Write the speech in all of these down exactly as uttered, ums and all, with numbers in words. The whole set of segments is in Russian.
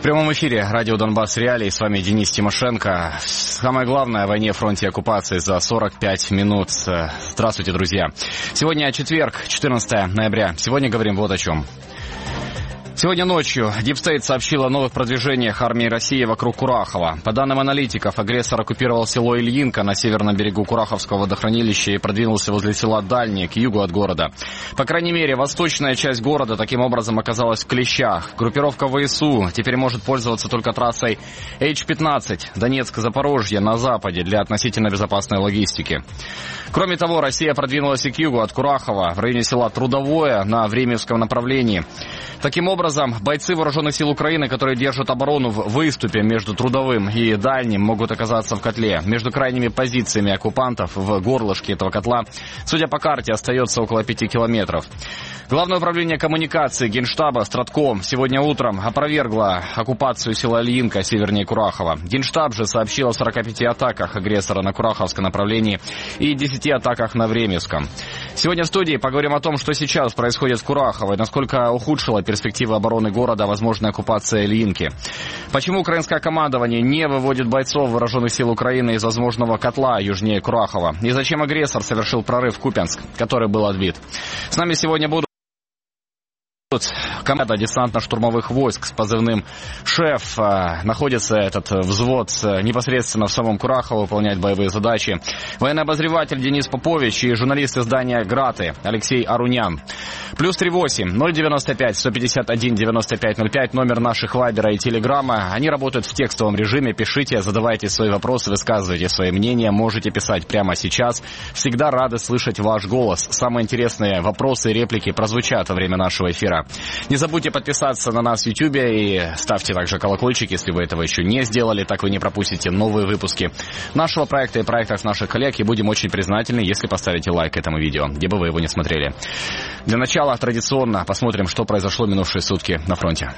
прямом эфире радио «Донбасс Реалии». С вами Денис Тимошенко. Самое главное о войне, фронте и оккупации за сорок пять минут. Здравствуйте, друзья. Сегодня четверг, четырнадцатое ноября. Сегодня говорим вот о чем. Сегодня ночью Deep State сообщил о новых продвижениях армии России вокруг Курахова. По данным аналитиков, агрессор оккупировал село Ильинка на северном берегу Кураховского водохранилища и продвинулся возле села Дальнее, к югу от города. По крайней мере, восточная часть города таким образом оказалась в клещах. Группировка ВСУ теперь может пользоваться только трассой эйч пятнадцать Донецк-Запорожье на западе для относительно безопасной логистики. Кроме того, Россия продвинулась и к югу от Курахова, в районе села Трудовое на Времевском направлении. Таким образом, бойцы вооруженных сил Украины, которые держат оборону в выступе между Трудовым и Дальним, могут оказаться в котле. Между крайними позициями оккупантов в горлышке этого котла, судя по карте, остается около пяти километров. Главное управление коммуникации Генштаба Стратком сегодня утром опровергло оккупацию села Ильинка севернее Курахова. Генштаб же сообщил о сорока пяти атаках агрессора на Кураховском направлении и десяти атаках на Времевском. Сегодня в студии поговорим о том, что сейчас происходит в Курахово и насколько ухудшила перспективы обороны города возможная оккупация Ильинки. Почему украинское командование не выводит бойцов вооруженных сил Украины из возможного котла южнее Курахова? И зачем агрессор совершил прорыв в Купянск, который был отбит? С нами сегодня будут команда десантно-штурмовых войск с позывным «Шеф». Находится этот взвод непосредственно в самом Курахово, выполняет боевые задачи. Военный обозреватель Денис Попович и журналист издания «Граты» Алексей Арунян. Плюс три восемь ноль девяносто пять сто пятьдесят один девяносто пять ноль пять, номер наших вайбера и телеграмма. Они работают в текстовом режиме. Пишите, задавайте свои вопросы, высказывайте свои мнения. Можете писать прямо сейчас. Всегда рады слышать ваш голос. Самые интересные вопросы и реплики прозвучат во время нашего эфира. Не забудьте подписаться на нас в Ютьюбе и ставьте также колокольчик, если вы этого еще не сделали. Так вы не пропустите новые выпуски нашего проекта и проектов наших коллег. И будем очень признательны, если поставите лайк этому видео, где бы вы его не смотрели. Для начала традиционно посмотрим, что произошло минувшие сутки на фронте.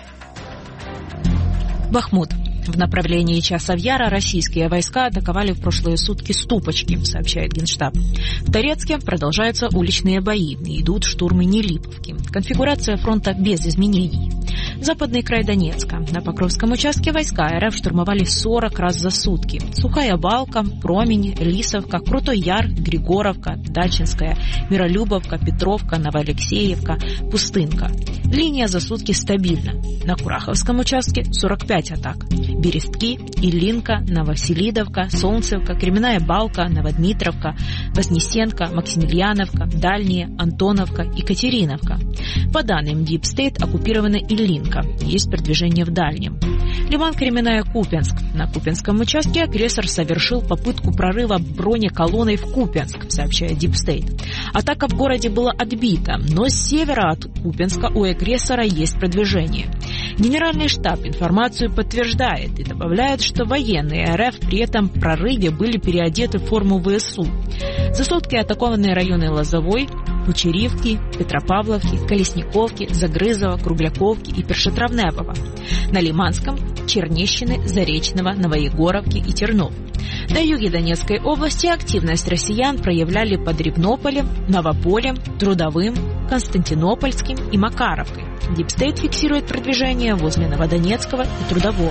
Бахмут. В направлении Часов Яра российские войска атаковали в прошлые сутки Ступочки, сообщает Генштаб. В Торецке продолжаются уличные бои и идут штурмы Нелиповки. Конфигурация фронта без изменений. Западный край Донецка. На Покровском участке войска РФ штурмовали сорок раз за сутки. Сухая Балка, Промень, Лисовка, Крутой Яр, Григоровка, Дачинская, Миролюбовка, Петровка, Новоалексеевка, Пустынка. Линия за сутки стабильна. На Кураховском участке сорок пять атак. Берестки, Ильинка, Новоселидовка, Солнцевка, Кременная Балка, Новодмитровка, Вознесенка, Максимiliaновка, Дальние, Антоновка, Екатериновка. По данным Deep State, оккупирована Ильинка. Есть продвижение в Дальнем. Лиман Кременная Купянск. На Купянском участке агрессор совершил попытку прорыва бронеколонной в Купянск, сообщает Deep State. Атака в городе была отбита, но с севера от Купянска у агрессора есть продвижение. Генеральный штаб информацию подтверждает и добавляет, что военные РФ при этом прорыве были переодеты в форму ВСУ. За сутки атакованные районы Лозовой, Кучерівки, Петропавловки, Колесниковки, Загрызова, Кругляковки и Першотравневого. На Лиманском – Чернещины, Заречного, Новоегоровки и Тернов. На юге Донецкой области активность россиян проявляли под Ревнополем, Новополем, Трудовым, Константинопольским и Макаровкой. Deep State фиксирует продвижение возле Новодонецкого и Трудового.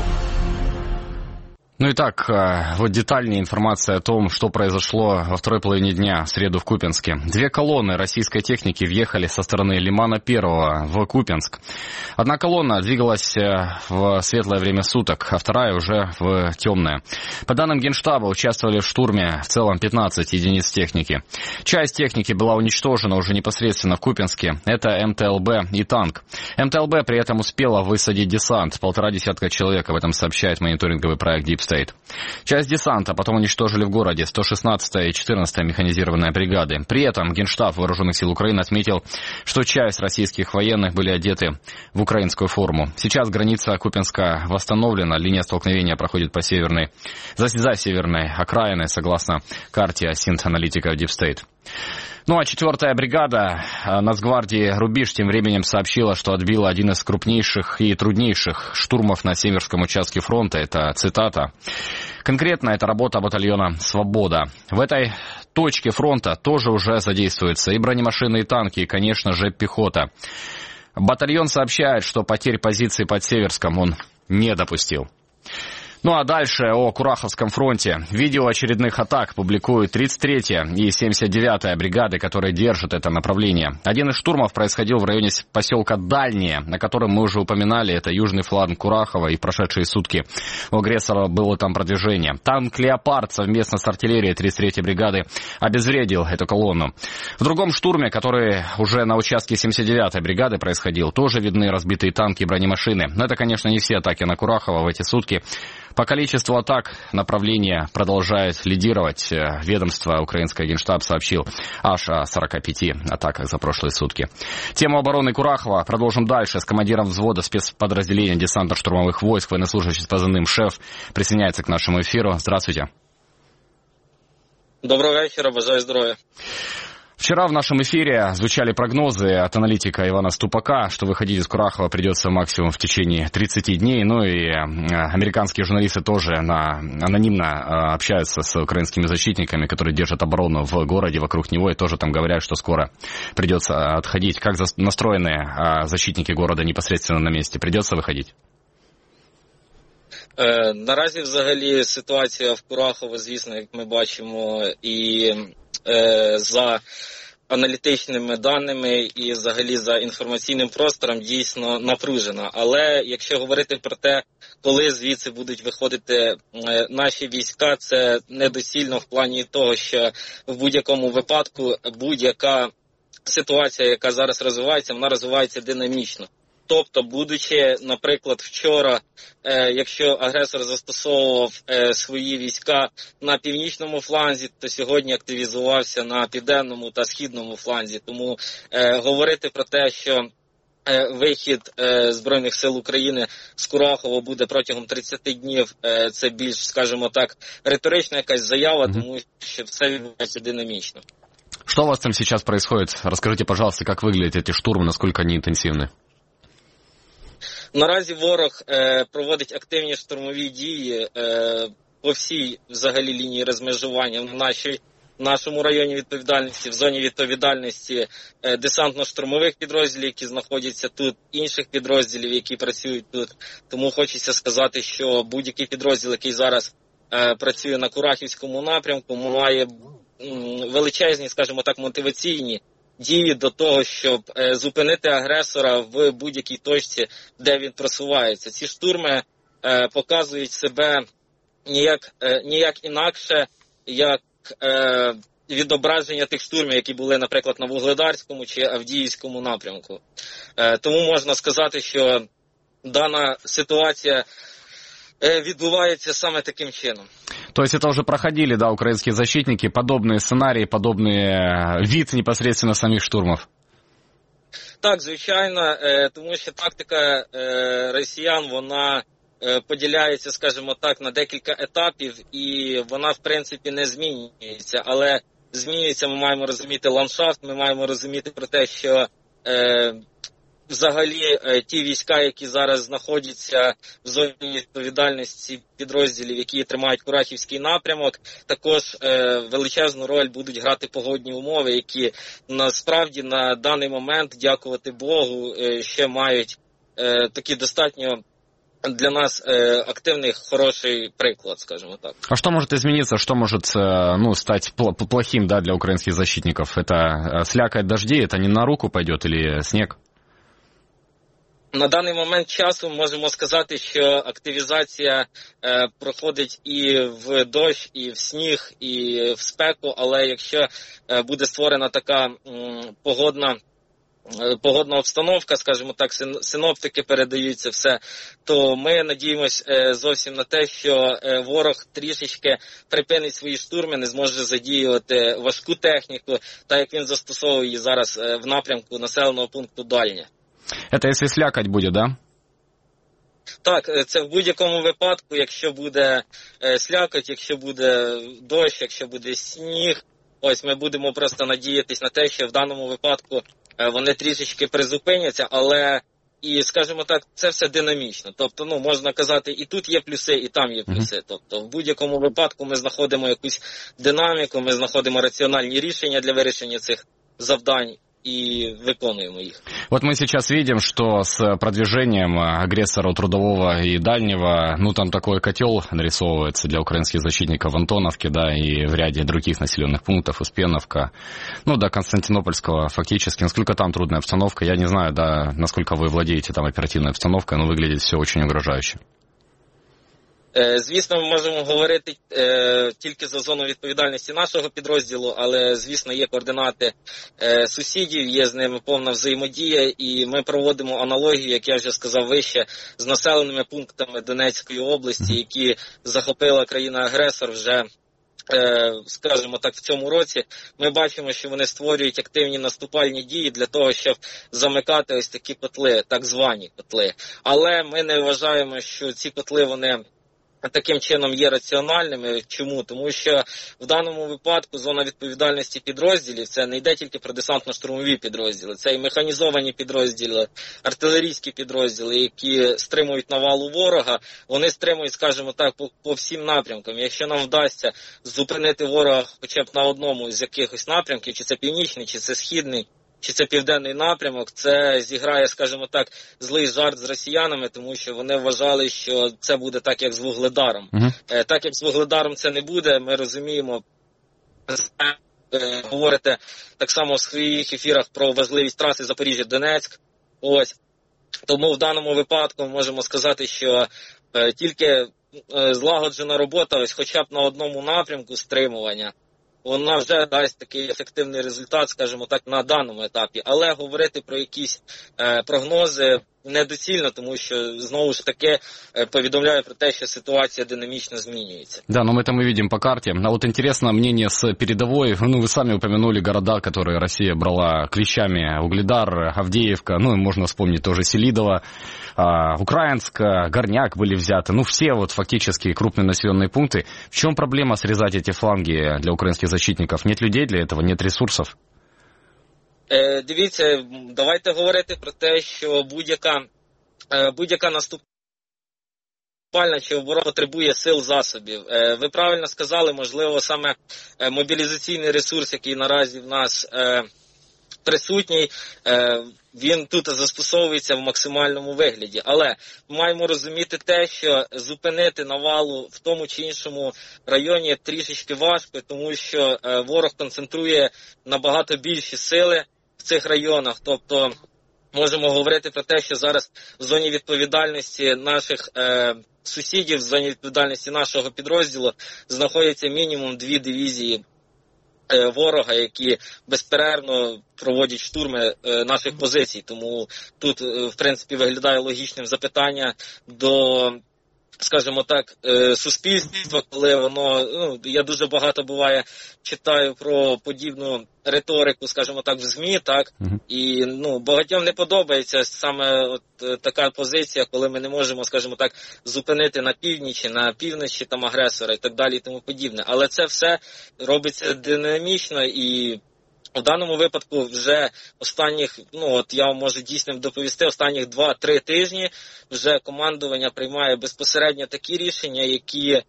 Ну и так, вот детальнее информация о том, что произошло во второй половине дня в среду в Купянске. Две колонны российской техники въехали со стороны Лимана Первого в Купянск. Одна колонна двигалась в светлое время суток, а вторая уже в темное. По данным Генштаба, участвовали в штурме в целом пятнадцать единиц техники. Часть техники была уничтожена уже непосредственно в Купянске. Это эм тэ эл бэ и танк. эм тэ эл бэ при этом успела высадить десант. Полтора десятка человек, об этом сообщает мониторинговый проект Deep State. Часть десанта потом уничтожили в городе сто шестнадцатая и четырнадцатая механизированные бригады. При этом Генштаб Вооруженных сил Украины отметил, что часть российских военных были одеты в украинскую форму. Сейчас граница Купянска восстановлена, линия столкновения проходит по северной, за, за северной окраиной, согласно карте асинт-аналитиков Deep State. Ну а четвертая бригада Нацгвардии «Рубеж» тем временем сообщила, что отбила один из крупнейших и труднейших штурмов на северском участке фронта. Это цитата. Конкретно это работа батальона «Свобода». В этой точке фронта тоже уже задействуются и бронемашины, и танки, и, конечно же, пехота. Батальон сообщает, что потерь позиций под Северском он не допустил. Ну а дальше о Кураховском фронте. Видео очередных атак публикуют тридцать третья и семьдесят девятая бригады, которые держат это направление. Один из штурмов происходил в районе поселка Дальнее, на котором мы уже упоминали. Это южный фланг Курахова, и в прошедшие сутки у агрессора было там продвижение. Танк «Леопард» совместно с артиллерией тридцать третьей бригады обезвредил эту колонну. В другом штурме, который уже на участке семьдесят девятой бригады происходил, тоже видны разбитые танки и бронемашины. Но это, конечно, не все атаки на Курахово в эти сутки. По количеству атак направление продолжает лидировать. Ведомство украинское Генштаб сообщил аж о сорока пяти атаках за прошлые сутки. Тему обороны Курахова продолжим дальше. С командиром взвода спецподразделения десантно-штурмовых войск, военнослужащий с позывным «Шеф» присоединяется к нашему эфиру. Здравствуйте. Доброго вечера, бажаю здоровья. Вчера в нашем эфире звучали прогнозы от аналитика Ивана Ступака, что выходить из Курахова придется максимум в течение тридцати дней. Ну и американские журналисты тоже на, анонимно общаются с украинскими защитниками, которые держат оборону в городе вокруг него, и тоже там говорят, что скоро придется отходить. Как настроены защитники города непосредственно на месте? Придется выходить? Е, наразі взагалі ситуація в Курахово, звісно, як ми бачимо, і е, за аналітичними даними і взагалі за інформаційним простором дійсно напружена. Але якщо говорити про те, коли звідси будуть виходити е, наші війська, це недоцільно в плані того, що в будь-якому випадку будь-яка ситуація, яка зараз розвивається, вона розвивається динамічно. Тобто, будучи, наприклад, вчора, е, якщо агресор застосовував е, свої війська на північному фланзі, то сьогодні активізувався на південному та східному фланзі. Тому е, говорити про те, що е, вихід е, Збройних сил України з Курахова буде протягом тридцяти днів, е, це більш, скажімо так, риторична якась заява, mm-hmm. тому що все відбувається динамічно. Что у вас там сейчас происходит? Расскажите, пожалуйста, как выглядят эти штурмы, насколько они интенсивны? Наразі ворог е, проводить активні штурмові дії е, по всій взагалі лінії розмежування в нашій, в нашому районі відповідальності, в зоні відповідальності е, десантно-штурмових підрозділів, які знаходяться тут, інших підрозділів, які працюють тут. Тому хочеться сказати, що будь-який підрозділ, який зараз е, працює на Курахівському напрямку, має м, величезні, скажімо так, мотиваційні дії до того, щоб е, зупинити агресора в будь-якій точці, де він просувається. Ці штурми е, показують себе ніяк, е, ніяк інакше, як е, відображення тих штурмів, які були, наприклад, на Вугледарському чи Авдіївському напрямку. Е, тому можна сказати, що дана ситуація е, відбувається саме таким чином. То есть это уже проходили, да, украинские защитники, подобные сценарии, подобный вид непосредственно самих штурмов? Так, звичайно, тому що тактика росіян, вона поділяється, скажімо так, на декілька етапів, і вона, в принципі, не змінюється. Але змінюється, ми маємо розуміти ландшафт, ми маємо розуміти про те, що взагалі ті війська, які зараз знаходяться в зоні відповідальності підрозділів, які тримають Курахівський напрямок, також е, величезну роль будуть грати погодні умови, які насправді на даний момент, дякувати Богу, е, ще мають е, такі достатньо для нас э, активный, хороший приклад, скажем так. А что может измениться, что может ну, стать плохим, да, для украинских защитников? Это слякоть дождей, это не на руку пойдет или снег? На даний момент часу можемо сказати, що активізація е, проходить і в дощ, і в сніг, і в спеку, але якщо е, буде створена така м, погодна погодна обстановка, скажімо так, синоптики передають це все, то ми надіємось зовсім на те, що ворог трішечки припинить свої штурми, не зможе задіювати важку техніку, так як він застосовує її зараз в напрямку населеного пункту Дальнє. Це якщо слякоть буде, да? Так, це в будь-якому випадку, якщо буде слякоть, якщо буде дощ, якщо буде сніг, ось ми будемо просто надіятись на те, що в даному випадку вони трішечки призупиняться, але, і, скажімо так, це все динамічно. Тобто, ну, можна казати, і тут є плюси, і там є плюси. Тобто, в будь-якому випадку ми знаходимо якусь динаміку, ми знаходимо раціональні рішення для вирішення цих завдань. і виконуємо їх. Вот мы сейчас видим, что с продвижением агрессора трудового и дальнего, ну там такой котел нарисовывается для украинских защитников в Антоновке, да, и в ряде других населенных пунктов, Успеновка, ну до Константинопольского фактически. Насколько там трудная обстановка, я не знаю, да, насколько вы владеете там оперативной обстановкой, но выглядит все очень угрожающе. Звісно, ми можемо говорити е, тільки за зону відповідальності нашого підрозділу, але, звісно, є координати е, сусідів, є з ними повна взаємодія, і ми проводимо аналогію, як я вже сказав вище, з населеними пунктами Донецької області, які захопила країна-агресор вже, е, скажімо так, в цьому році. Ми бачимо, що вони створюють активні наступальні дії для того, щоб замикати ось такі котли, так звані котли. Але ми не вважаємо, що ці котли, вони таким чином є раціональними. Чому? Тому що в даному випадку зона відповідальності підрозділів, це не йде тільки про десантно-штурмові підрозділи, це і механізовані підрозділи, артилерійські підрозділи, які стримують навалу ворога, вони стримують, скажімо так, по, по всім напрямкам. Якщо нам вдасться зупинити ворога хоча б на одному з якихось напрямків, чи це північний, чи це східний, чи це південний напрямок, це зіграє, скажімо так, злий жарт з росіянами, тому що вони вважали, що це буде так, як з Вугледаром. Uh-huh. Так, як з Вугледаром це не буде, ми розуміємо, говорите так само в своїх ефірах про важливість траси Запоріжжя-Донецьк. Ось. Тому в даному випадку можемо сказати, що е, тільки е, злагоджена робота, ось хоча б на одному напрямку стримування, вона вже дасть такий ефективний результат, скажімо так, на даному етапі. Але говорити про якісь е, прогнози недоцільно, тому що, знову ж таки, е, повідомляю про те, що ситуація динамічно змінюється. Да, но мы это мы видим по карте. А вот интересно мнение с передовой. Ну, вы сами упомянули города, которые Россия брала клещами. Угледар, Авдеевка, ну, и можно вспомнить тоже Селидово, а, Украинск, Горняк были взяты. Ну, все вот фактически крупные населенные пункты. В чем проблема срезать эти фланги для украинских защитников? Нет людей для этого, нет ресурсов? Е, дивіться, давайте говорити про те, що будь-яка, е, будь-яка наступальна чи оборона потребує сил, засобів. Е, ви правильно сказали, можливо, саме е, мобілізаційний ресурс, який наразі в нас е, присутній, е, він тут застосовується в максимальному вигляді. Але ми маємо розуміти те, що зупинити навалу в тому чи іншому районі трішечки важко, тому що е, ворог концентрує набагато більші сили в цих районах. Тобто можемо говорити про те, що зараз в зоні відповідальності наших е, сусідів, в зоні відповідальності нашого підрозділу знаходяться мінімум дві дивізії е, ворога, які безперервно проводять штурми е, наших позицій. Тому тут, е, в принципі, виглядає логічним запитання до, скажімо так, суспільство, коли воно, ну, я дуже багато буває читаю про подібну риторику, скажімо так, в ЗМІ, так, uh-huh. і, ну, багатьом не подобається саме от така позиція, коли ми не можемо, скажімо так, зупинити на північі, на півночі там агресора і так далі і тому подібне. Але це все робиться динамічно і у даному випадку вже останніх, ну от я вам можу дійсно доповісти, останніх два-три тижні вже командування приймає безпосередньо такі рішення, які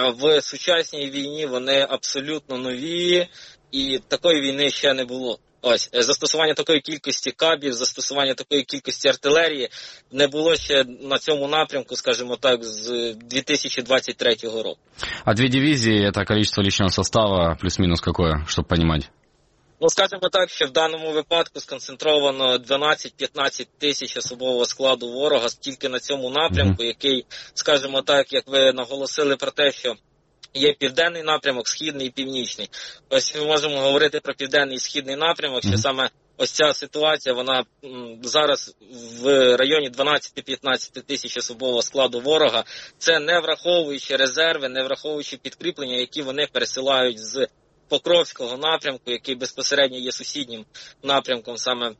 в сучасній війні вони абсолютно нові, і такої війни ще не було. Ось, застосування такої кількості кабів, застосування такої кількості артилерії не було ще на цьому напрямку, скажімо так, з дві тисячі двадцять третього року. А дві дивізії, це количество личного составу, плюс-мінус какое, щоб розуміти? Ну, скажімо так, що в даному випадку сконцентровано дванадцять-п'ятнадцять тисяч особового складу ворога тільки на цьому напрямку, mm-hmm. який, скажімо так, як ви наголосили про те, що є південний напрямок, східний і північний. Ось ми можемо говорити про південний і східний напрямок, mm-hmm. що саме ось ця ситуація, вона м, зараз в районі дванадцять-п'ятнадцять тисяч особового складу ворога. Це не враховуючи резерви, не враховуючи підкріплення, які вони пересилають з Покровського напрямку, який безпосередньо є сусіднім напрямком саме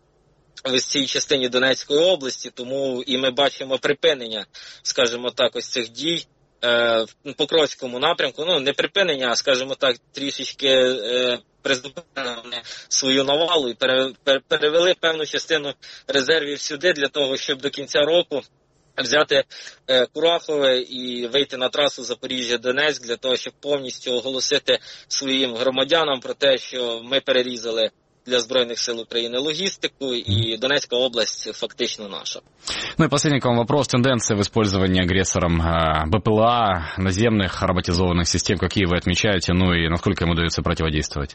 в цій частині Донецької області, тому і ми бачимо припинення, скажімо так, ось цих дій е, в Покровському напрямку. Ну, не припинення, а, скажімо так, трішечки е, призупинили свою навалу і пере, пере, перевели певну частину резервів сюди для того, щоб до кінця року взяти е, Курахове і вийти на трасу Запоріжжя-Донецьк для того, щоб повністю оголосити своїм громадянам про те, що ми перерізали для Збройних сил України логістику, и Донецкая область фактично наша. Ну и последний к вам вопрос. Тенденции в использовании агрессором БПЛА, наземных роботизованных систем, какие вы отмечаете, ну и насколько им удается противодействовать?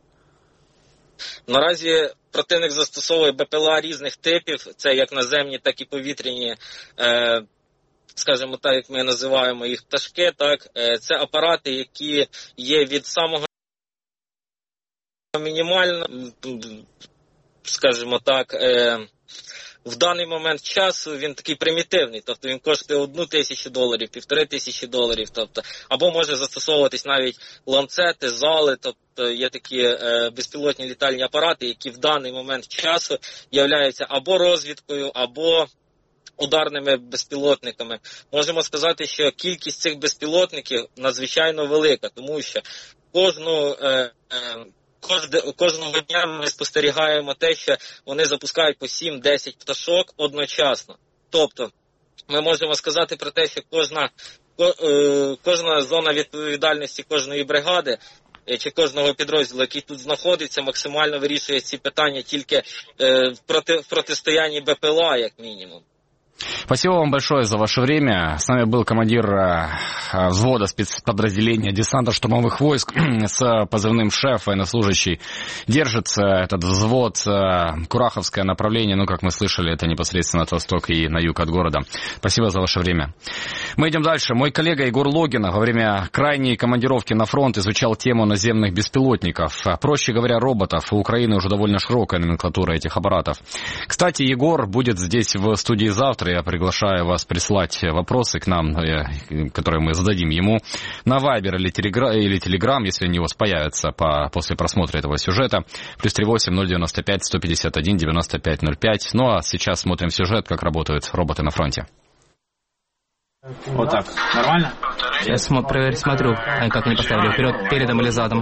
Наразі противник застосовує БПЛА різних типів, це як наземні, так і повітряні, е, скажімо так, як ми називаємо їх пташки, так, е, це апарати, які є від самого мінімального, скажімо так, е, в даний момент часу він такий примітивний, тобто він коштує одну тисячу доларів, півтори тисячі доларів, тобто, або може застосовуватись навіть ланцети, зали, тобто є такі е, безпілотні літальні апарати, які в даний момент часу являються або розвідкою, або ударними безпілотниками. Можемо сказати, що кількість цих безпілотників надзвичайно велика, тому що кожну... Е, е, Кожного дня ми спостерігаємо те, що вони запускають по сім-десять пташок одночасно. Тобто ми можемо сказати про те, що кожна, кожна зона відповідальності кожної бригади чи кожного підрозділу, який тут знаходиться, максимально вирішує ці питання тільки в, проти, в протистоянні БПЛА, як мінімум. Спасибо вам большое за ваше время. С нами был командир взвода спецподразделения десанта штурмовых войск с позывным «Шеф», военнослужащий. Держится этот взвод, Кураховское направление, ну, как мы слышали, это непосредственно от востока и на юг от города. Спасибо за ваше время. Мы идем дальше. Мой коллега Егор Логинов во время крайней командировки на фронт изучал тему наземных беспилотников. Проще говоря, роботов. У Украины уже довольно широкая номенклатура этих аппаратов. Кстати, Егор будет здесь в студии завтра. Я приглашаю вас прислать вопросы к нам, которые мы зададим ему на Вайбер или Телеграм, если они у вас появятся по, после просмотра этого сюжета. Плюс три восемь ноль девяносто пять сто пятьдесят один девяносто пять ноль пять. Ну а сейчас смотрим сюжет, как работают роботы на фронте. Вот так. Нормально? Я смотрю, смотрю, как они поставили вперед, передом или задом.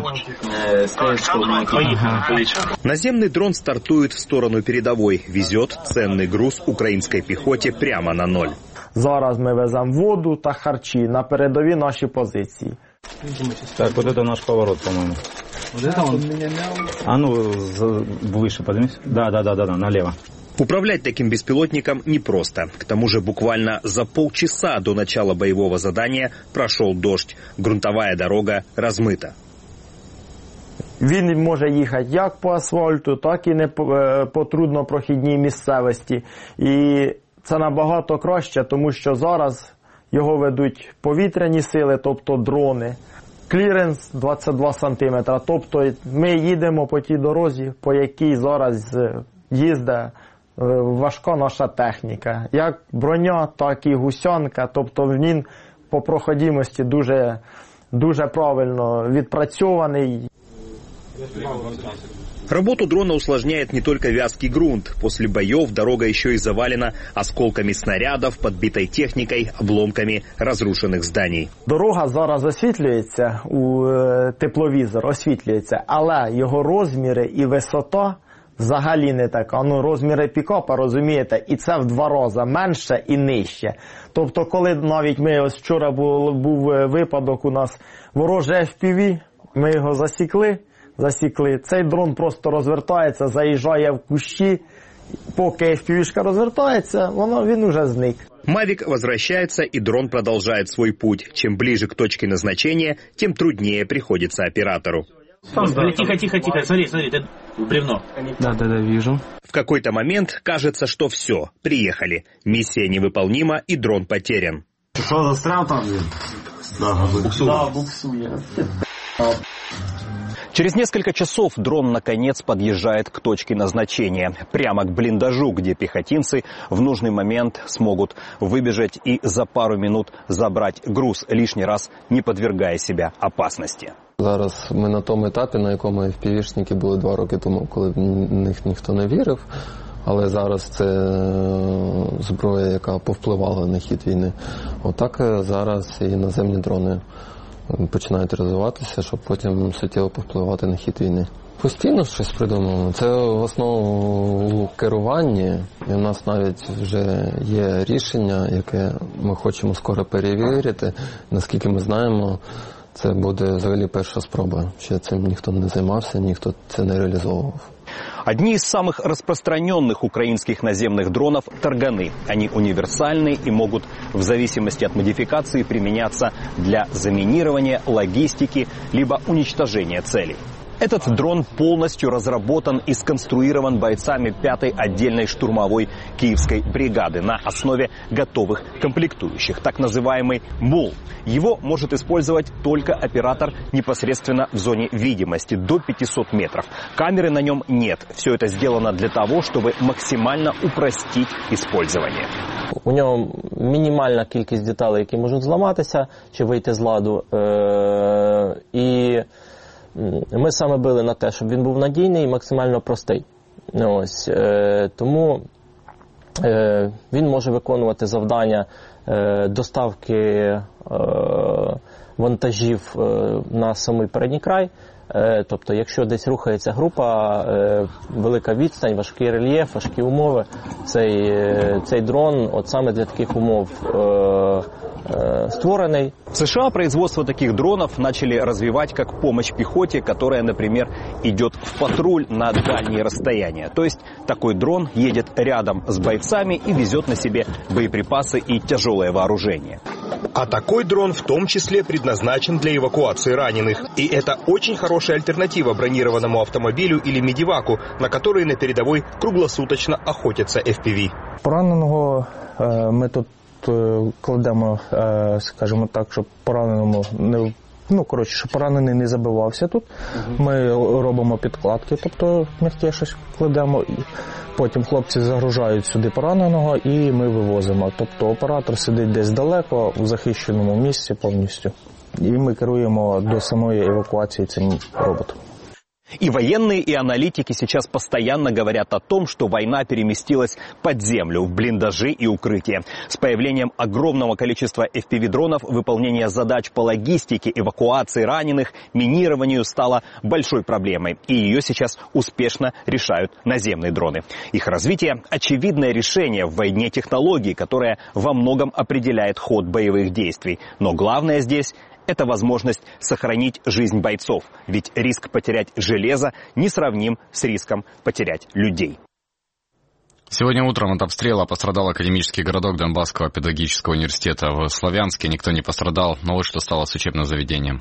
Ага. Наземный дрон стартует в сторону передовой, везет ценный груз украинской пехоте прямо на ноль. Зараз ми веземо воду та харчі на передові наші позиції. Так, вот это наш поворот, по-моему. Вот это он? А ну, выше поднимись. Да, да, да, да, да, налево. Управлять таким беспилотником непросто. К тому же буквально за полчаса до начала боевого задания прошел дождь. Грунтовая дорога размыта. Він може їхати як по асфальту, так і не по труднопрохідній місцевості. І це набагато краще, тому що зараз його ведуть повітряні сили, тобто дрони. Кліренс двадцять два сантиметри. Тобто ми їдемо по тій дорозі, по якій зараз їздить важка наша техніка. Як броня, так і гусянка. Тобто він по проходимості дуже, дуже правильно відпрацьований. Работу дрона усложняет не только вязкий грунт. После боев дорога еще и завалена осколками снарядов, подбитой техникой, обломками разрушенных зданий. Дорога зараз освітлюється, у тепловізор освітлюється, але його розміри і висота взагалі не така. Ну, розміри пікапа, розумієте, і це в два рази менше і нижче. Тобто, коли навіть ми, ось вчора був, був випадок у нас вороже еф пі ві, ми його засікли, засікли. Цей дрон просто розвертається, заїжджає в кущі, поки еф пі ві-шка розвертається, воно, він уже зник. Мавик возвращается, и дрон продолжает свой путь. Чем ближе к точке назначения, тем труднее приходится оператору. Тихо, тихо, тихо, смотри, смотри, ты бревно. Да, да, да, вижу. В какой-то момент кажется, что все, приехали. Миссия невыполнима, и дрон потерян. Что, застрял там? Да, буксует. Да, буксует. Через несколько часов дрон наконец подъезжает к точке назначения. Прямо к блиндажу, где пехотинцы в нужный момент смогут выбежать и за пару минут забрать груз, лишний раз не подвергая себя опасности. Зараз ми на тому етапі, на якому еф пі ві-шники були два роки тому, коли в них ніхто не вірив. Але зараз це зброя, яка повпливала на хід війни. Отак зараз і наземні дрони починають розвиватися, щоб потім суттєво повпливати на хід війни. Постійно щось придумуємо. Це в основному у керуванні. І у нас навіть вже є рішення, яке ми хочемо скоро перевірити. Наскільки ми знаємо, це буде взагалі перша спроба. Ще цим ніхто не займався, ніхто це не реалізовував. Одни из самых распространенных украинских наземных дронов – «Тарганы». Они универсальны и могут в зависимости от модификации применяться для заминирования, логистики, либо уничтожения целей. Этот дрон полностью разработан и сконструирован бойцами пятой отдельной штурмовой киевской бригады на основе готовых комплектующих, так называемый МУЛ. Его может использовать только оператор непосредственно в зоне видимости до пятисот метров. Камеры на нем нет. Все это сделано для того, чтобы максимально упростить использование. У нього мінімальна кількість деталей, які можуть зламатися чи вийти з ладу. Е- і Ми саме били на те, щоб він був надійний і максимально простий. Ось, е, тому е, він може виконувати завдання е, доставки е, вантажів е, на самий передній край. Е, тобто, якщо десь рухається група, е, велика відстань, важкий рельєф, важкі умови, цей, е, цей дрон от саме для таких умов е, створений. В США производство таких дронов начали развивать как помощь пехоте, которая, например, идет в патруль на дальние расстояния. То есть такой дрон едет рядом с бойцами и везет на себе боеприпасы и тяжелое вооружение. А такой дрон в том числе предназначен для эвакуации раненых. И это очень хорошая альтернатива бронированному автомобилю или медиваку, на которые на передовой круглосуточно охотятся эф пі ві. Пораненого э, ми тут кладемо, скажімо так, щоб пораненому не, ну, коротше, щоб поранений не забивався тут. Uh-huh. Ми робимо підкладки, тобто м'яке щось кладемо, і потім хлопці загружають сюди пораненого і ми вивозимо. Тобто оператор сидить десь далеко, в захищеному місці повністю. І ми керуємо до самої евакуації цим роботом. И военные, и аналитики сейчас постоянно говорят о том, что война переместилась под землю, в блиндажи и укрытия. С появлением огромного количества эф пи ви-дронов выполнение задач по логистике, эвакуации раненых, минированию стало большой проблемой. И ее сейчас успешно решают наземные дроны. Их развитие – очевидное решение в войне технологий, которое во многом определяет ход боевых действий. Но главное здесь – это возможность сохранить жизнь бойцов, ведь риск потерять железо несравним с риском потерять людей. Сегодня утром от обстрела пострадал академический городок Донбасского педагогического университета в Славянске. Никто не пострадал, но вот что стало с учебным заведением.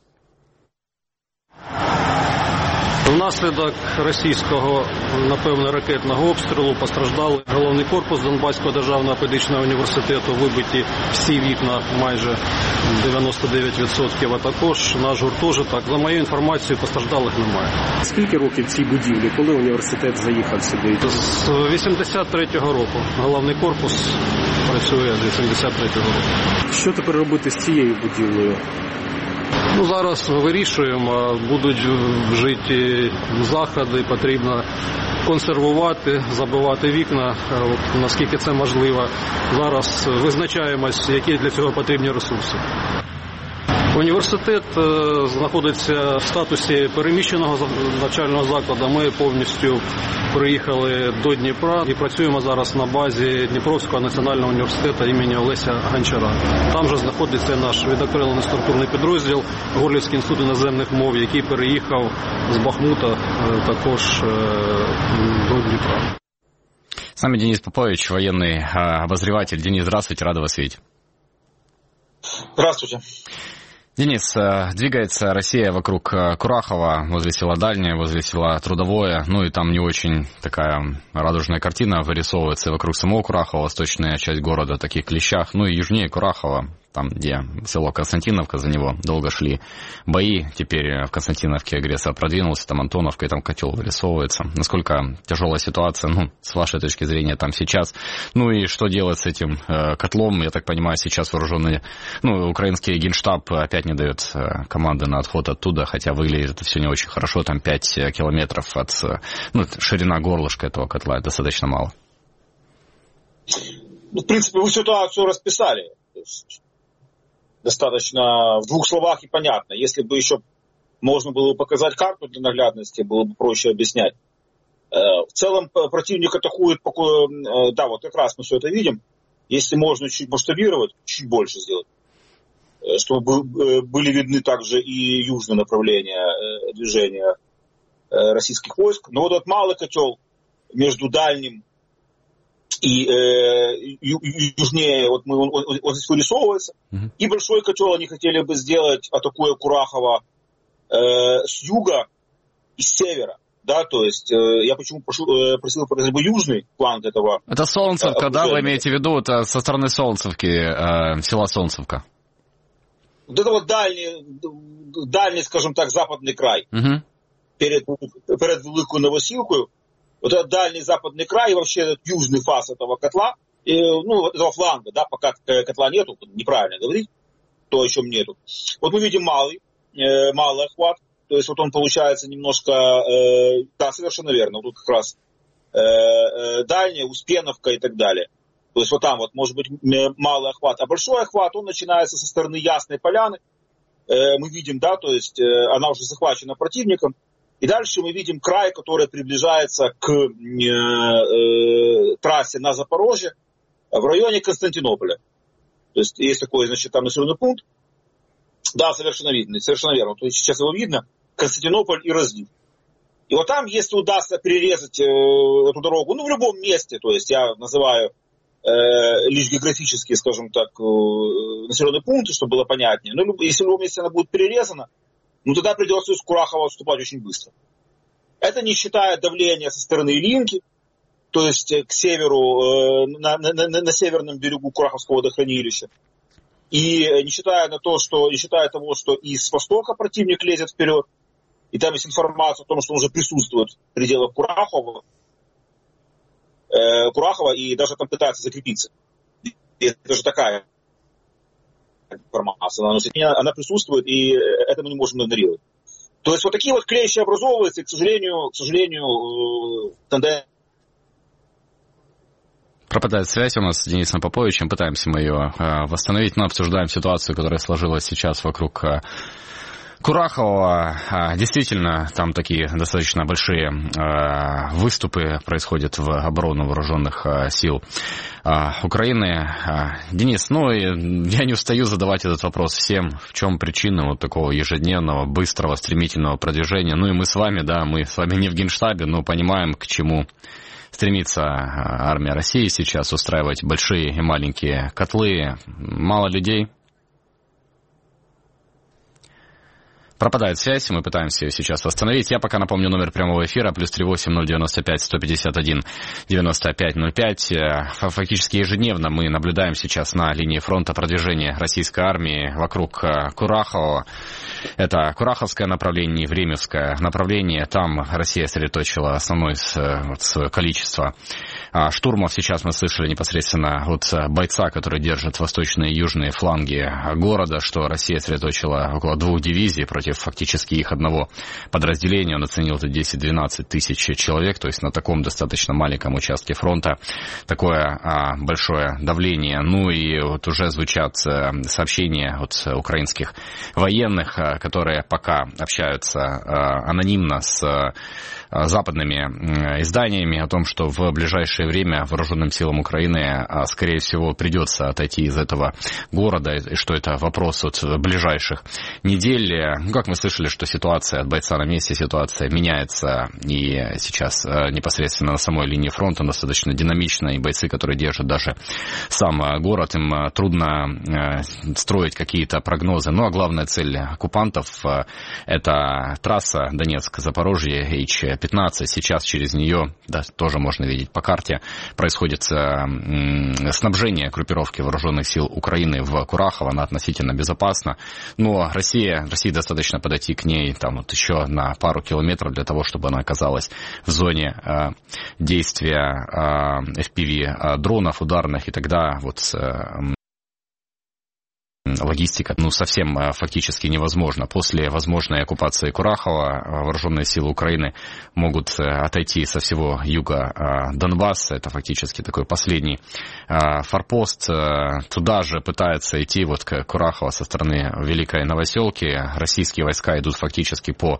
Внаслідок російського, напевно, ракетного обстрілу постраждали головний корпус Донбаського державного педагогічного університету, вибиті всі вікна, майже дев'яносто дев'ять відсотків, а також наш гуртожиток. За моєю інформацією, постраждалих немає. Скільки років цій будівлі, коли університет заїхав сюди? З вісімдесят третього року. Головний корпус працює з вісімдесят третього року. Що тепер робити з цією будівлею? Ну, зараз вирішуємо, будуть вжиті заходи, потрібно консервувати, забивати вікна, от, наскільки це можливо. Зараз визначаємось, які для цього потрібні ресурси. Університет знаходиться в статусі переміщеного навчального закладу. Ми повністю приїхали до Дніпра і працюємо зараз на базі Дніпровського національного університету імені Олеся Гончара. Там же знаходиться наш відокремлений структурний підрозділ Горлівський інститут іноземних мов, який переїхав з Бахмута також до Дніпра. С нами Денис Попович, военный обозреватель. Денис, здравствуйте, рада вас видеть. Здравствуйте. Денис, двигается Россия вокруг Курахова, возле села Дальнее, возле села Трудовое, ну и там не очень такая радужная картина вырисовывается вокруг самого Курахова, восточная часть города, в таких клещах, ну и южнее Курахова, там, где село Константиновка, за него долго шли бои, теперь в Константиновке агрессор продвинулся, там Антоновка, и там котел вырисовывается. Насколько тяжелая ситуация, ну, с вашей точки зрения, там сейчас, ну и что делать с этим э, котлом, я так понимаю, сейчас вооруженный, ну, украинский генштаб опять не дает э, команды на отход оттуда, хотя выглядит это все не очень хорошо, там пять километров от, ну, ширина горлышка этого котла, достаточно мало. Ну, в принципе, вы ситуацию расписали. Достаточно в двух словах и понятно. Если бы еще можно было бы показать карту для наглядности, было бы проще объяснять. В целом противник атакует, да, вот как раз мы все это видим. Если можно чуть масштабировать, чуть больше сделать, чтобы были видны также и южные направления движения российских войск. Но вот этот малый котел между дальним и э, ю, ю, южнее, вот мы, он, он, он здесь вырисовывается. Mm-hmm. И большой котел они хотели бы сделать, атакуя Курахово э, с юга и с севера. Да, то есть э, я почему прошу, э, просил показать бы южный фланг этого. Это Солнцевка, э, да, вы имеете в виду, это со стороны Солнцевки, э, села Солнцевка? Вот это вот дальний, дальний, скажем так, западный край. Mm-hmm. Перед, перед Великую Новосилкою. Вот этот дальний западный край и вообще этот южный фас этого котла, и, ну, этого фланга, да, пока котла нету, неправильно говорить, то о чем нету. Вот мы видим малый, э, малый охват, то есть вот он получается немножко, э, да, совершенно верно, вот тут как раз э, э, дальняя, Успеновка и так далее. То есть вот там вот может быть малый охват, а большой охват, он начинается со стороны Ясной Поляны, э, мы видим, да, то есть э, она уже захвачена противником. И дальше мы видим край, который приближается к э, э, трассе на Запорожье в районе Константинополя. То есть есть такой, значит, там населенный пункт. Да, совершенно видно, совершенно верно. То есть сейчас его видно. Константинополь и Разлив. И вот там, если удастся перерезать э, эту дорогу, ну, в любом месте, то есть я называю э, лишь географически, скажем так, э, населенные пункты, чтобы было понятнее. Но если в любом месте она будет перерезана, ну, тогда придется из Курахова отступать очень быстро. Это не считая давления со стороны Илинки, то есть к северу, э, на, на, на, на северном берегу Кураховского водохранилища. И не считая, на то, что, не считая того, что из востока противник лезет вперед, и там есть информация о том, что он уже присутствует в пределах Курахова, э, Курахова и даже там пытается закрепиться. И это же такая информация, она, она присутствует, и это мы не можем игнорировать. То есть вот такие вот клещи образовываются, и, к сожалению, к сожалению, тенденция. Пропадает связь у нас с Денисом Поповичем, пытаемся мы ее э, восстановить, но обсуждаем ситуацию, которая сложилась сейчас вокруг э, Курахова. Э, действительно, там такие достаточно большие э, выступы происходят в оборону вооруженных э, сил э, Украины. Э, Денис, ну, я не устаю задавать этот вопрос всем, в чем причина вот такого ежедневного, быстрого, стремительного продвижения. Ну и мы с вами, да, мы с вами не в Генштабе, но понимаем, к чему стремится армия России сейчас, устраивать большие и маленькие котлы. Мало людей. Пропадает связь, мы пытаемся ее сейчас восстановить. Я пока напомню номер прямого эфира, плюс три восемь ноль девяносто пять сто пятьдесят один девяносто пять ноль пять. Фактически ежедневно мы наблюдаем сейчас на линии фронта продвижения российской армии вокруг Курахова. Это Кураховское направление и Времевское направление. Там Россия сосредоточила основное вот, свое количество штурмов. Сейчас мы слышали непосредственно от бойца, который держит восточные и южные фланги города, что Россия сосредоточила около двух дивизий против фактически их одного подразделения. Он оценил это десять-двенадцать тысяч человек, то есть на таком достаточно маленьком участке фронта такое а, большое давление. Ну и вот уже звучат а, сообщения от украинских военных, а, которые пока общаются а, анонимно с а, западными изданиями о том, что в ближайшее время вооруженным силам Украины, скорее всего, придется отойти из этого города, и что это вопрос от ближайших недель. Ну, как мы слышали, что ситуация от бойца на месте, ситуация меняется, и сейчас непосредственно на самой линии фронта достаточно динамично, и бойцы, которые держат даже сам город, им трудно строить какие-то прогнозы. Ну, а главная цель оккупантов — это трасса Донецк-Запорожье, эйч пятнадцать, сейчас через нее, да, тоже можно видеть по карте, происходит э, снабжение группировки вооруженных сил Украины в Курахово, она относительно безопасна, но Россия, России достаточно подойти к ней там вот еще на пару километров для того, чтобы она оказалась в зоне э, действия э, эф пи ви-дронов ударных, и тогда вот э, логистика, ну, совсем фактически невозможно. После возможной оккупации Курахова вооруженные силы Украины могут отойти со всего юга Донбасса. Это фактически такой последний форпост. Туда же пытаются идти вот к Курахово со стороны Великой Новоселки. Российские войска идут фактически по,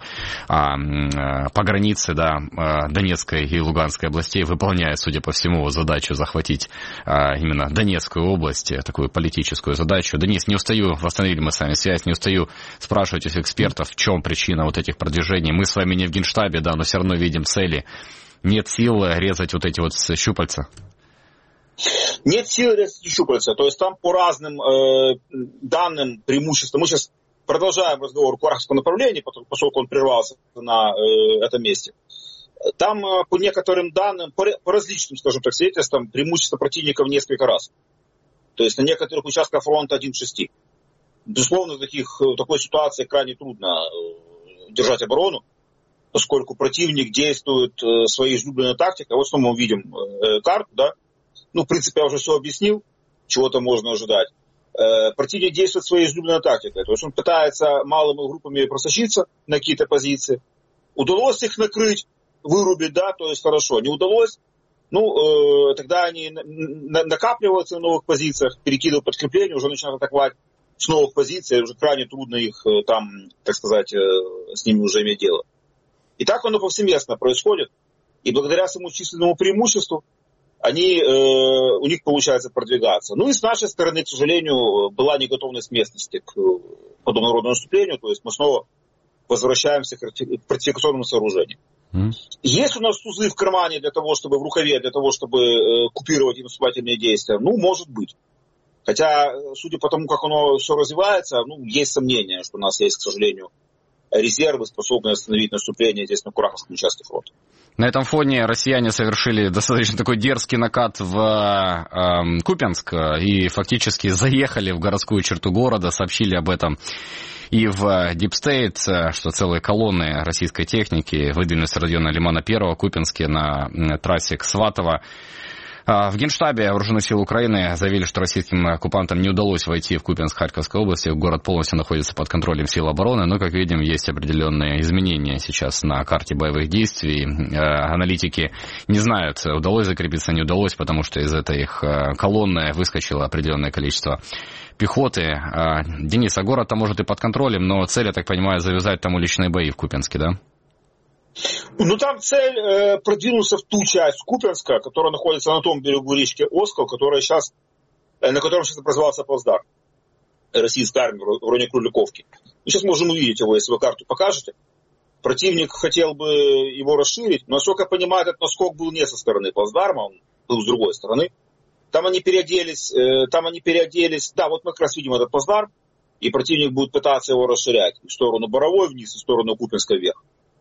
по границе, да, Донецкой и Луганской областей, выполняя, судя по всему, задачу захватить именно Донецкую область, такую политическую задачу. Денис, не устаю, восстановили мы с вами связь, не устаю спрашивать у экспертов, в чем причина вот этих продвижений. Мы с вами не в Генштабе, да, но все равно видим цели. Нет сил резать вот эти вот щупальца? Нет сил резать щупальца. То есть там по разным э, данным, преимуществам. Мы сейчас продолжаем разговор о Кураховском направлении, поскольку он прервался на э, этом месте. Там э, по некоторым данным, по, по различным, скажем так, свидетельствам, преимущество противника в несколько раз. То есть на некоторых участках фронта один к шести. Безусловно, в, таких, в такой ситуации крайне трудно э, держать оборону, поскольку противник действует э, своей излюбленной тактикой. Вот что мы видим э, карту, да. Ну, в принципе, я уже все объяснил, чего-то можно ожидать. Э, противник действует своей излюбленной тактикой. То есть он пытается малыми группами просочиться на какие-то позиции. Удалось их накрыть, вырубить, да, то есть хорошо. Не удалось, ну, э, тогда они на- накапливаются на новых позициях, перекидывают подкрепление, уже начинают атаковать с новых позиций, уже крайне трудно их э, там, так сказать, э, с ними уже иметь дело. И так оно повсеместно происходит. И благодаря своему численному преимуществу они, э, у них получается продвигаться. Ну и с нашей стороны, к сожалению, была неготовность местности к подобного рода наступлению. То есть мы снова возвращаемся к фортификационным сооружениям. Mm. Есть у нас тузы в кармане для того, чтобы в рукаве, для того, чтобы э, купировать наступательные действия? Ну, может быть. Хотя, судя по тому, как оно все развивается, ну, есть сомнения, что у нас есть, к сожалению, резервы, способные остановить наступление здесь на Кураховском участке фронта. На этом фоне россияне совершили достаточно такой дерзкий накат в э, Купянск и фактически заехали в городскую черту города, сообщили об этом и в Deep State, что целые колонны российской техники выдвинулись с района Лимана первого, Купянске на трассе к Сватово. В Генштабе Вооруженных сил Украины заявили, что российским оккупантам не удалось войти в Купянск Харьковской области. Город полностью находится под контролем сил обороны, но, как видим, есть определенные изменения сейчас на карте боевых действий. Аналитики не знают, удалось закрепиться, не удалось, потому что из этой их колонны выскочило определенное количество пехоты. Денис, а город-то может и под контролем, но цель, я так понимаю, завязать там уличные бои в Купянске, да? Ну, там цель э, продвинуться в ту часть Купянска, которая находится на том берегу речки Оскол, которая сейчас, э, на котором сейчас образовался плацдарм российской армии в районе Круликовки. Мы сейчас можем увидеть его, если вы карту покажете. Противник хотел бы его расширить, но, насколько я понимаю, этот наскок был не со стороны плацдарма, он был с другой стороны. Там они переоделись, э, там они переоделись, да, вот мы как раз видим этот плацдарм, и противник будет пытаться его расширять в сторону Боровой вниз, в сторону Купянска вверх.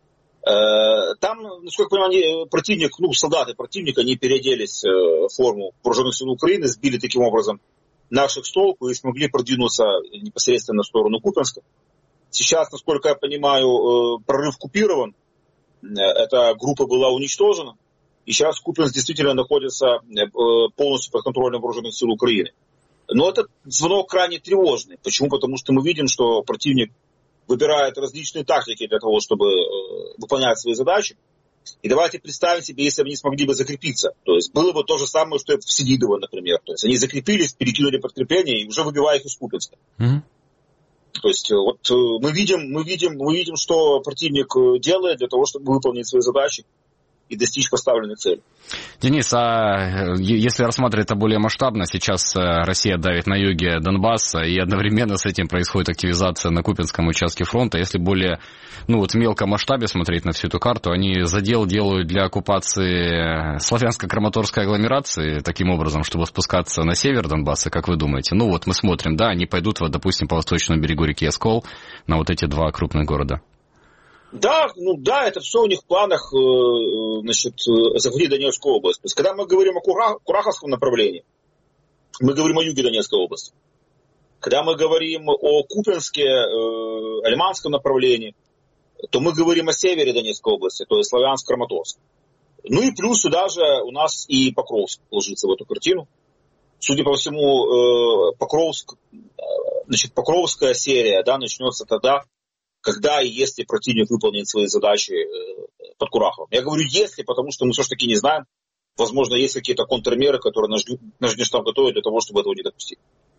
Там, насколько я понимаю, противник, ну, солдаты противника, они переоделись в форму вооруженных сил Украины, сбили таким образом наших с толку и смогли продвинуться непосредственно в сторону Купянска. Сейчас, насколько я понимаю, прорыв купирован, эта группа была уничтожена, и сейчас Купянск действительно находится полностью под контролем вооруженных сил Украины. Но этот звонок крайне тревожный. Почему? Потому что мы видим, что противник выбирает различные тактики для того, чтобы э, выполнять свои задачи. И давайте представим себе, если бы они смогли бы закрепиться. То есть было бы то же самое, что это в Селидово, например. То есть они закрепились, перекинули подкрепление и уже выбивая их из Купянска. Mm-hmm. То есть вот э, мы видим, мы видим, мы видим, что противник делает для того, чтобы выполнить свои задачи и достичь поставленных целей. Денис, а если рассматривать это более масштабно, сейчас Россия давит на юге Донбасса, и одновременно с этим происходит активизация на Купянском участке фронта. Если более, ну вот в мелком масштабе смотреть на всю эту карту, они задел делают для оккупации славянско-краматорской агломерации, таким образом, чтобы спускаться на север Донбасса, как вы думаете? Ну вот мы смотрим, да, они пойдут, вот, допустим, по восточному берегу реки Оскол на вот эти два крупных города. Да, ну да, это все у них в планах, значит, захватить Донецкую область. То есть, когда мы говорим о Кура... Кураховском направлении, мы говорим о юге Донецкой области. Когда мы говорим о Купянске, э, Лиманском направлении, то мы говорим о севере Донецкой области, то есть Славянск-Краматорск. Ну и плюс сюда же у нас и Покровск ложится в эту картину. Судя по всему, э, Покровск, э, значит, Покровская серия, да, начнется тогда, когда и если противник выполнит свои задачи под Кураховым. Я говорю «если», потому что мы все-таки не знаем. Возможно, есть какие-то контрмеры, которые наш, наш Генштаб готовит для того, чтобы этого не допустить.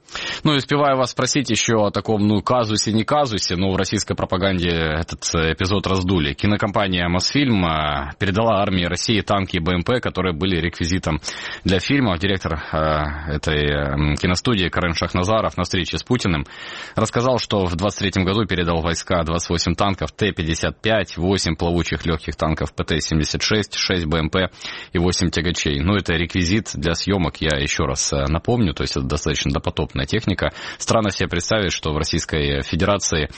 Ну и успеваю вас спросить еще о таком, ну, казусе, не казусе, но в российской пропаганде этот эпизод раздули. Кинокомпания «Мосфильм» передала армии России танки БМП, которые были реквизитом для фильма. Директор э, этой киностудии Карен Шахназаров на встрече с Путиным рассказал, что в двадцать третьем году передал войска двадцать восемь танков Т пятьдесят пять, восемь плавучих легких танков ПТ семьдесят шесть, шесть БМП и восемь тягачей. Ну, это реквизит для съемок, я еще раз напомню, то есть это достаточно допотопная техника. Странно себе представить, что в Российской Федерации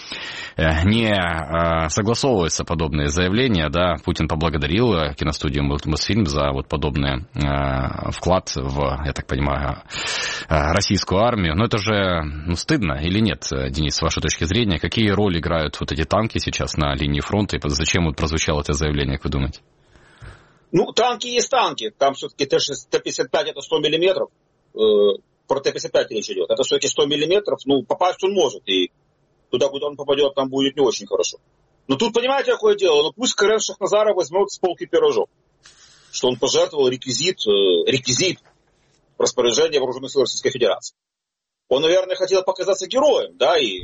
не согласовываются подобные заявления. Да? Путин поблагодарил киностудию «Мосфильм» за вот подобный вклад в, я так понимаю, российскую армию. Но это же ну, стыдно или нет, Денис, с вашей точки зрения? Какие роли играют вот эти танки сейчас на линии фронта? И зачем вот прозвучало это заявление, как вы думаете? Ну, танки есть танки. Там все-таки Т пятьдесят пять это сто миллиметров. Про Т пятьдесят пять речь идет. Это все-таки сто миллиметров. Ну, попасть он может. И туда, куда он попадет, там будет не очень хорошо. Но тут, понимаете, какое дело? Ну, пусть Карен Шахназаров возьмет с полки пирожок. Что он пожертвовал реквизит, реквизит распоряжения Вооруженных сил Российской Федерации. Он, наверное, хотел показаться героем, да, и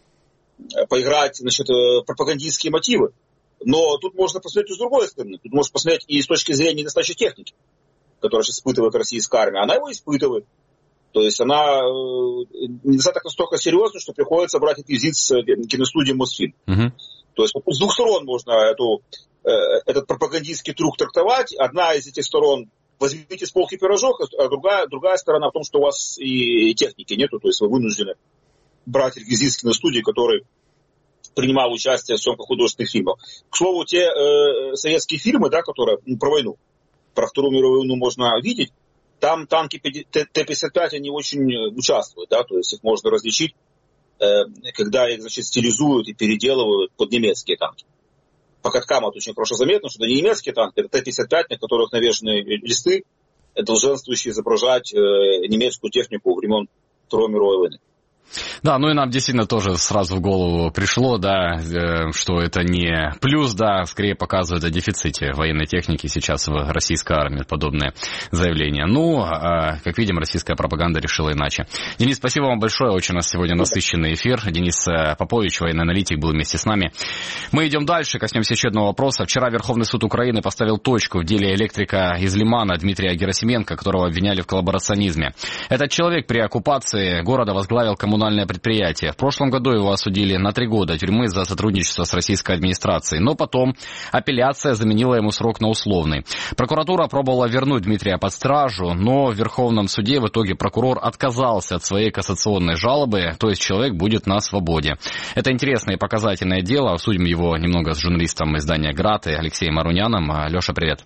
поиграть, значит, пропагандистские мотивы. Но тут можно посмотреть и с другой стороны. Тут можно посмотреть и с точки зрения недостачи техники, которую сейчас испытывает российская армия. Она его испытывает. То есть она недостаток настолько серьезный, что приходится брать реквизит с киностудии «Мосфильм». Uh-huh. То есть с двух сторон можно эту, этот пропагандистский трюк трактовать. Одна из этих сторон — возьмите с полки пирожок, а другая, другая сторона в том, что у вас и техники нету. То есть вы вынуждены брать реквизит с киностудии, который принимал участие в съемках художественных фильмов. К слову, те э, советские фильмы, да, которые ну, про войну, про Вторую мировую войну можно видеть, там танки Т пятьдесят пять, они очень участвуют, да, то есть их можно различить, э, когда их, значит, стилизуют и переделывают под немецкие танки. По каткам это очень хорошо заметно, что это не немецкие танки, это Т пятьдесят пять, на которых навешаны листы, долженствующие изображать э, немецкую технику времен Второй мировой войны. Да, ну и нам действительно тоже сразу в голову пришло, да, что это не плюс, да, скорее показывает о дефиците военной техники сейчас в российской армии, подобное заявление. Ну, как видим, российская пропаганда решила иначе. Денис, спасибо вам большое, очень у нас сегодня насыщенный эфир. Денис Попович, военный аналитик, был вместе с нами. Мы идем дальше, коснемся еще одного вопроса. Вчера Верховный суд Украины поставил точку в деле электрика из Лимана Дмитрия Герасименко, которого обвиняли в коллаборационизме. Этот человек при оккупации города возглавил коммунальное предприятие. В прошлом году его осудили на три года тюрьмы за сотрудничество с российской администрацией, но потом апелляция заменила ему срок на условный. Прокуратура пробовала вернуть Дмитрия под стражу, но в Верховном суде в итоге прокурор отказался от своей кассационной жалобы, то есть человек будет на свободе. Это интересное и показательное дело. Обсудим его немного с журналистом издания «Град» Алексеем Аруняном. Леша, привет.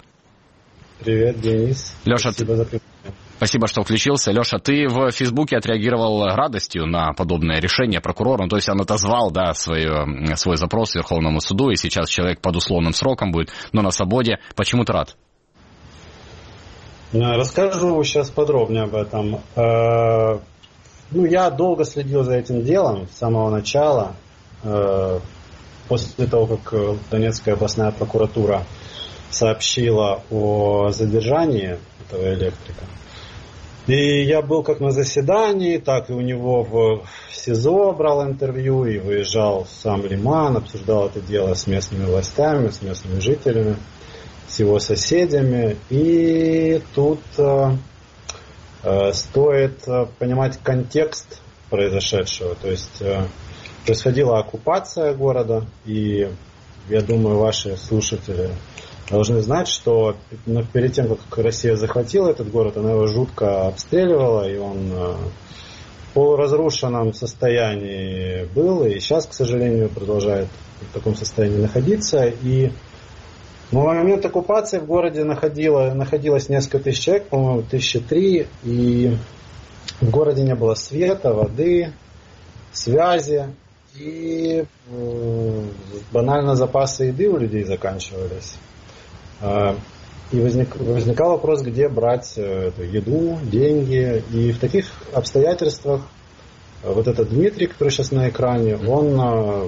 Привет, Денис. Леша, спасибо за приглашение. Спасибо, что включился. Леша, ты в Фейсбуке отреагировал радостью на подобное решение прокурора. Ну, то есть он отозвал, да, свой, свой запрос Верховному суду, и сейчас человек под условным сроком будет, но на свободе. Почему ты рад? Расскажу сейчас подробнее об этом. Ну, я долго следил за этим делом с самого начала. После того, как Донецкая областная прокуратура сообщила о задержании этого электрика. И я был как на заседании, так и у него в СИЗО брал интервью и выезжал в сам Лиман, обсуждал это дело с местными властями, с местными жителями, с его соседями. И тут э, э, стоит понимать контекст произошедшего. То есть э, происходила оккупация города, и я думаю, ваши слушатели должны знать, что перед тем, как Россия захватила этот город, она его жутко обстреливала, и он в полуразрушенном состоянии был, и сейчас, к сожалению, продолжает в таком состоянии находиться. И в момент оккупации в городе находило, находилось несколько тысяч человек, по-моему, тысячи три, и в городе не было света, воды, связи, и банально запасы еды у людей заканчивались. И возник, возникал вопрос, где брать эту еду, деньги. И в таких обстоятельствах вот этот Дмитрий, который сейчас на экране, он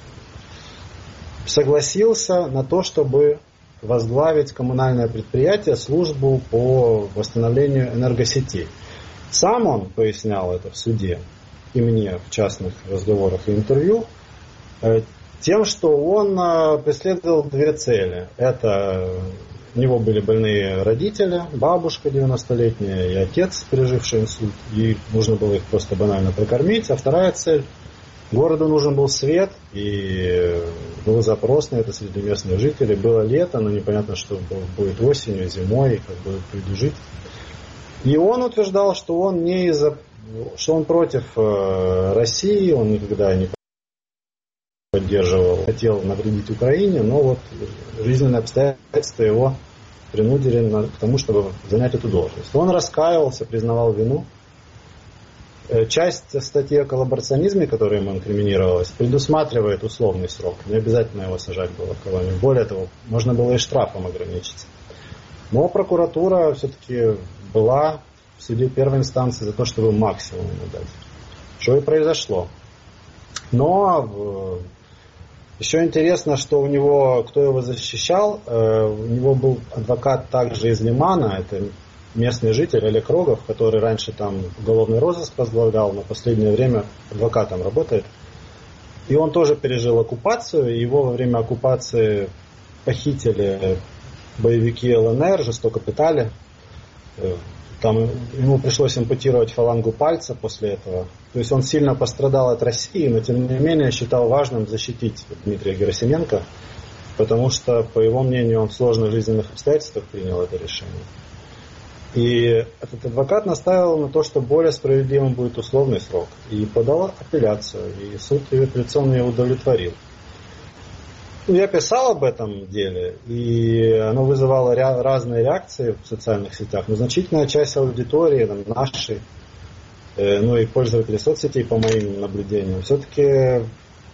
согласился на то, чтобы возглавить коммунальное предприятие, службу по восстановлению энергосетей. Сам он пояснял это в суде, и мне в частных разговорах и интервью, тем, что он преследовал две цели. Это у него были больные родители, бабушка девяностолетняя и отец, переживший инсульт, и нужно было их просто банально прокормить. А вторая цель – городу нужен был свет, и был запрос на это среди местных жителей. Было лето, но непонятно, что будет осенью, зимой, как будет люди жить. И он утверждал, что он не из-за, что он против России, он никогда не поддерживал, хотел навредить Украине, но вот жизненные обстоятельства его принудили к тому, чтобы занять эту должность. Он раскаивался, признавал вину. Часть статьи о коллаборационизме, которая ему инкриминировалась, предусматривает условный срок. Не обязательно его сажать было в колонию. Более того, можно было и штрафом ограничиться. Но прокуратура все-таки была в суде первой инстанции за то, чтобы максимум ему дать. Что и произошло. Но еще интересно, что у него, кто его защищал, у него был адвокат также из Лимана, это местный житель Олег Рогов, который раньше там уголовный розыск возглавлял, но в последнее время адвокатом работает. И он тоже пережил оккупацию, его во время оккупации похитили боевики ЛНР, жестоко пытали. Там ему пришлось ампутировать фалангу пальца после этого. То есть он сильно пострадал от России, но тем не менее считал важным защитить Дмитрия Герасименко, потому что, по его мнению, он в сложных жизненных обстоятельствах принял это решение. И этот адвокат настаивал на то, что более справедливым будет условный срок. И подал апелляцию, и суд апелляционно его удовлетворил. Я писал об этом деле, и оно вызывало ря- разные реакции в социальных сетях. Но значительная часть аудитории, там, нашей, э, ну и пользователей соцсетей, по моим наблюдениям, все-таки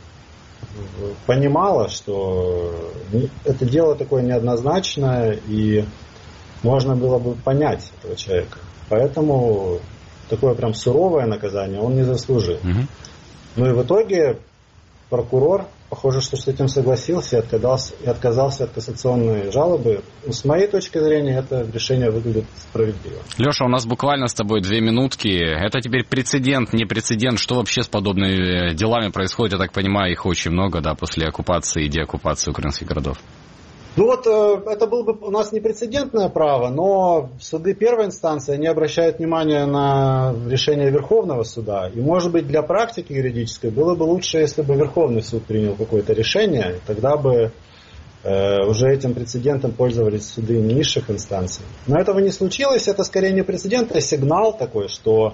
понимала, что это дело такое неоднозначное, и можно было бы понять этого человека. Поэтому такое прям суровое наказание он не заслужил. Mm-hmm. Ну и в итоге прокурор, похоже, что с этим согласился и отказался, и отказался от кассационной жалобы. С моей точки зрения, это решение выглядит справедливо. Леша, у нас буквально с тобой две минутки. Это теперь прецедент, не прецедент? Что вообще с подобными делами происходит? Я так понимаю, их очень много, да, после оккупации и деоккупации украинских городов. Ну вот, это было бы у нас непрецедентное право, но суды первой инстанции не обращают внимания на решение Верховного суда. И, может быть, для практики юридической было бы лучше, если бы Верховный суд принял какое-то решение, тогда бы э, уже этим прецедентом пользовались суды низших инстанций. Но этого не случилось, это скорее не прецедент, а сигнал такой, что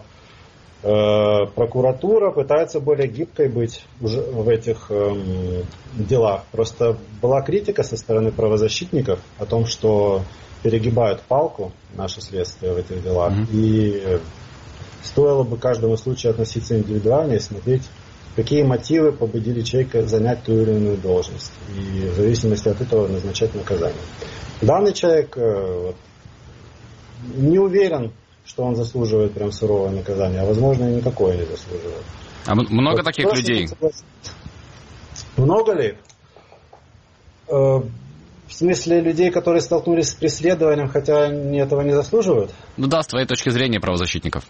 э, прокуратура пытается более гибкой быть уже в этих э, делах. Просто была критика со стороны правозащитников о том, что перегибают палку наше следствие в этих делах. Mm-hmm. И стоило бы к каждому случаю относиться индивидуально и смотреть, какие мотивы побудили человека занять ту или иную должность. И в зависимости от этого назначать наказание. Данный человек вот, не уверен, что он заслуживает прям суровое наказание, а возможно и никакое не заслуживает. А много вот таких людей? Много ли? В смысле людей, которые столкнулись с преследованием, хотя они этого не заслуживают? Ну да, с твоей точки зрения правозащитников.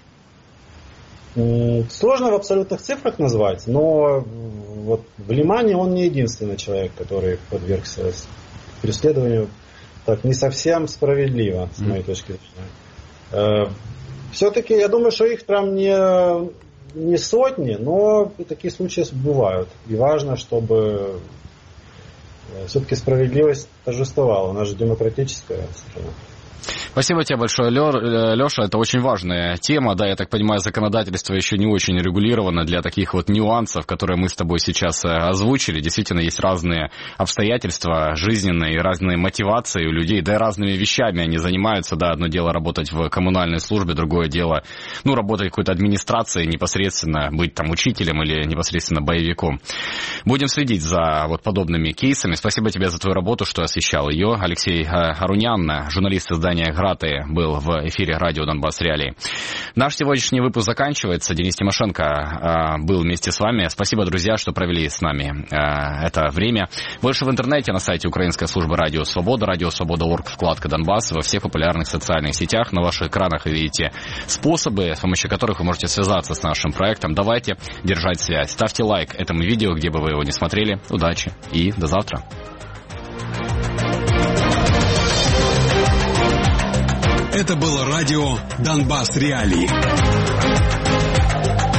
Сложно в абсолютных цифрах назвать, но вот в Лимане он не единственный человек, который подвергся преследованию. Так, не совсем справедливо, с моей mm. точки зрения. Все-таки, я думаю, что их прям не, не сотни, но такие случаи бывают. И важно, чтобы все-таки справедливость торжествовала. У нас же демократическая страна. Спасибо тебе большое, Леша. Это очень важная тема. Да, я так понимаю, законодательство еще не очень регулировано для таких вот нюансов, которые мы с тобой сейчас озвучили. Действительно, есть разные обстоятельства жизненные, разные мотивации у людей, да и разными вещами они занимаются. Да, одно дело работать в коммунальной службе, другое дело, ну, работать в какой-то администрации, непосредственно быть там учителем или непосредственно боевиком. Будем следить за вот подобными кейсами. Спасибо тебе за твою работу, что освещал ее. Алексей Арунян, журналист издания Саня Граты был в эфире радио «Донбасс Реалии». Наш сегодняшний выпуск заканчивается. Денис Тимошенко был вместе с вами. Спасибо, друзья, что провели с нами это время. Больше в интернете на сайте Украинской службы Радио Свобода, Радио Свобода точка орг, вкладка «Донбасс», во всех популярных социальных сетях. На ваших экранах вы видите способы, с помощью которых вы можете связаться с нашим проектом. Давайте держать связь. Ставьте лайк этому видео, где бы вы его не смотрели. Удачи и до завтра. Это было радио «Донбасс Реалии».